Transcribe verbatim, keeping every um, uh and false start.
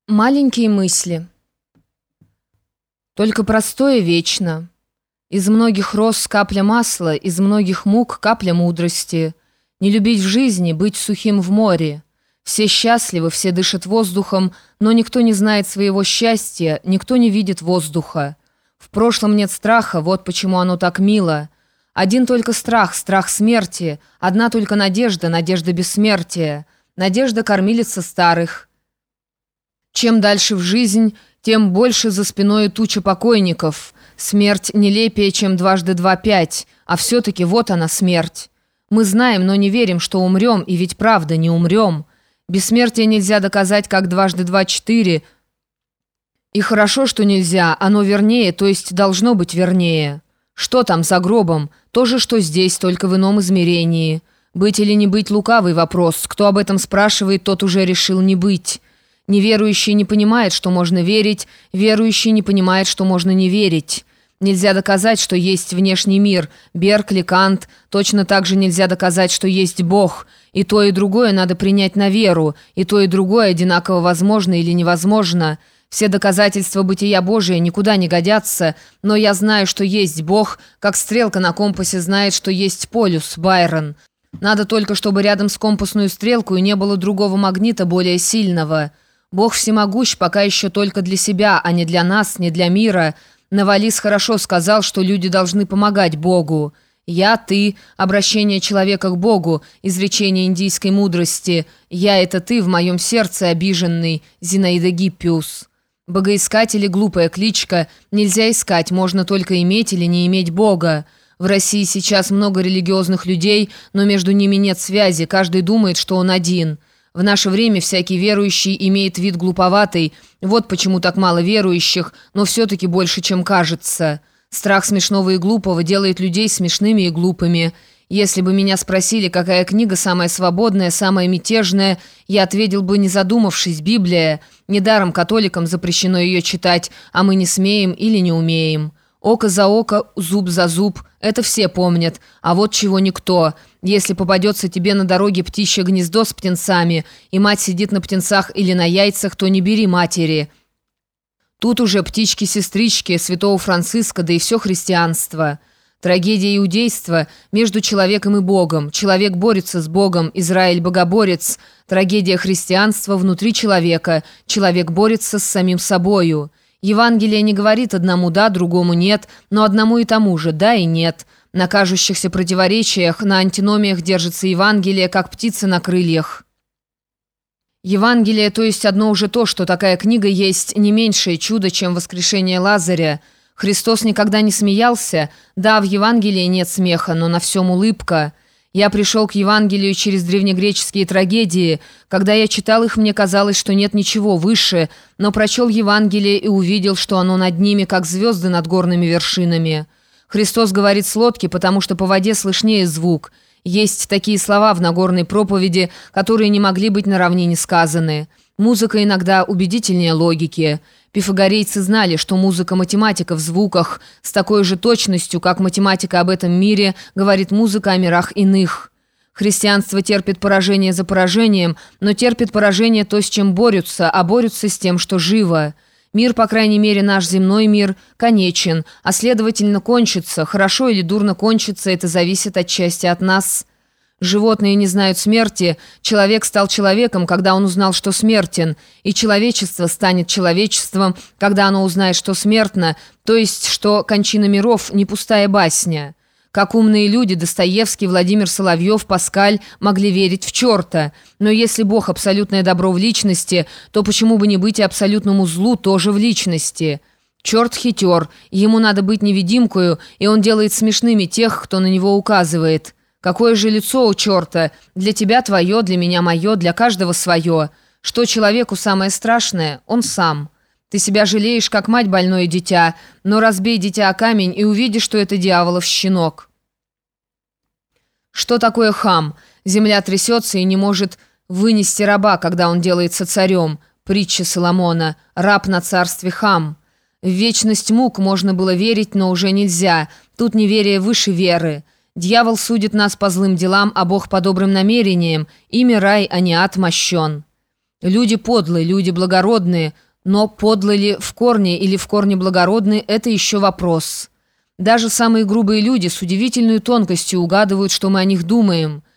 Маленькие мысли. Только простое вечно. Из многих роз капля масла, из многих мук капля мудрости. Не любить в жизни, быть сухим в море. Все счастливы, все дышат воздухом, но никто не знает своего счастья, никто не видит воздуха. В прошлом нет страха, вот почему оно так мило. Один только страх, страх смерти, одна только надежда, надежда бессмертия. Надежда кормилица старых. Чем дальше в жизнь, тем больше за спиной туча покойников. Смерть нелепее, чем дважды два пять, а все-таки вот она смерть. Мы знаем, но не верим, что умрем, и ведь правда, не умрем. Бессмертие нельзя доказать, как дважды два четыре. И хорошо, что нельзя, оно вернее, то есть должно быть вернее. Что там за гробом? То же, что здесь, только в ином измерении. Быть или не быть — лукавый вопрос. Кто об этом спрашивает, тот уже решил не быть. Неверующий не понимает, что можно верить, верующий не понимает, что можно не верить. Нельзя доказать, что есть внешний мир, Беркли, Кант. Точно так же нельзя доказать, что есть Бог. И то, и другое надо принять на веру, и то, и другое одинаково возможно или невозможно. Все доказательства бытия Божия никуда не годятся, но я знаю, что есть Бог, как стрелка на компасе знает, что есть полюс, Байрон. Надо только, чтобы рядом с компасную стрелкой не было другого магнита более сильного. Бог всемогущ пока еще только для себя, а не для нас, не для мира. Навалис хорошо сказал, что люди должны помогать Богу. «Я, ты» — обращение человека к Богу, изречение индийской мудрости. «Я» — это ты в моем сердце обиженный, Зинаида Гиппиус. Богоискатель — глупая кличка. Нельзя искать, можно только иметь или не иметь Бога. В России сейчас много религиозных людей, но между ними нет связи, каждый думает, что он один. В наше время всякий верующий имеет вид глуповатый, вот почему так мало верующих, но все-таки больше, чем кажется. Страх смешного и глупого делает людей смешными и глупыми. Если бы меня спросили, какая книга самая свободная, самая мятежная, я ответил бы, не задумавшись, Библия. Недаром католикам запрещено ее читать, а мы не смеем или не умеем. Око за око, зуб за зуб – это все помнят, а вот чего никто. Если попадется тебе на дороге птичье гнездо с птенцами, и мать сидит на птенцах или на яйцах, то не бери матери. Тут уже птички-сестрички святого Франциска, да и все христианство. Трагедия иудейства между человеком и Богом. Человек борется с Богом, Израиль богоборец. Трагедия христианства внутри человека. Человек борется с самим собою. Евангелие не говорит одному «да», другому «нет», но одному и тому же «да» и «нет». На кажущихся противоречиях, на антиномиях держится Евангелие, как птица на крыльях. Евангелие, то есть одно уже то, что такая книга есть не меньшее чудо, чем воскрешение Лазаря. Христос никогда не смеялся. Да, в Евангелии нет смеха, но на всем улыбка. Я пришел к Евангелию через древнегреческие трагедии. Когда я читал их, мне казалось, что нет ничего выше, но прочел Евангелие и увидел, что оно над ними, как звезды над горными вершинами. Христос говорит с лодки, потому что по воде слышнее звук. Есть такие слова в Нагорной проповеди, которые не могли быть на равнине сказаны. Музыка иногда убедительнее логики. Пифагорейцы знали, что музыка математика в звуках с такой же точностью, как математика об этом мире, говорит музыка о мирах иных. Христианство терпит поражение за поражением, но терпит поражение то, с чем борются, а борются с тем, что живо. Мир, по крайней мере, наш земной мир, конечен, а следовательно кончится. Хорошо или дурно кончится, это зависит отчасти от нас. Животные не знают смерти, человек стал человеком, когда он узнал, что смертен, и человечество станет человечеством, когда оно узнает, что смертно, то есть, что кончина миров не пустая басня. Как умные люди, Достоевский, Владимир Соловьев, Паскаль могли верить в черта, но если Бог – абсолютное добро в личности, то почему бы не быть и абсолютному злу тоже в личности? Черт хитер, ему надо быть невидимкою, и он делает смешными тех, кто на него указывает. Какое же лицо у черта? Для тебя твое, для меня мое, для каждого свое. Что человеку самое страшное? Он сам. Ты себя жалеешь, как мать больное дитя, но разбей дитя о камень и увидишь, что это дьяволов щенок. Что такое хам? Земля трясется и не может вынести раба, когда он делается царем. Притча Соломона. Раб на царстве хам. В вечность мук можно было верить, но уже нельзя. Тут неверие выше веры. Дьявол судит нас по злым делам, а Бог по добрым намерениям. Ими рай, а не ад мощен. Люди подлые, люди благородные, но подлы ли в корне или в корне благородны – это еще вопрос. Даже самые грубые люди с удивительной тонкостью угадывают, что мы о них думаем.